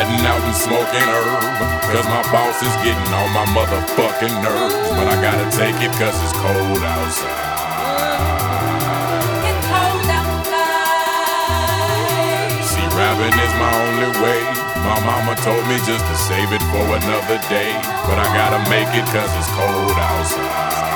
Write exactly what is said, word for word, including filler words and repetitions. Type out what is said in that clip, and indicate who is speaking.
Speaker 1: riding out and smoking herb, cause my boss is getting on my motherfucking nerves. But I gotta take it cause it's cold outside.
Speaker 2: It's cold outside.
Speaker 1: See, rapping is my only way. My mama told me just to save it for another day, but I gotta make it cause it's cold outside.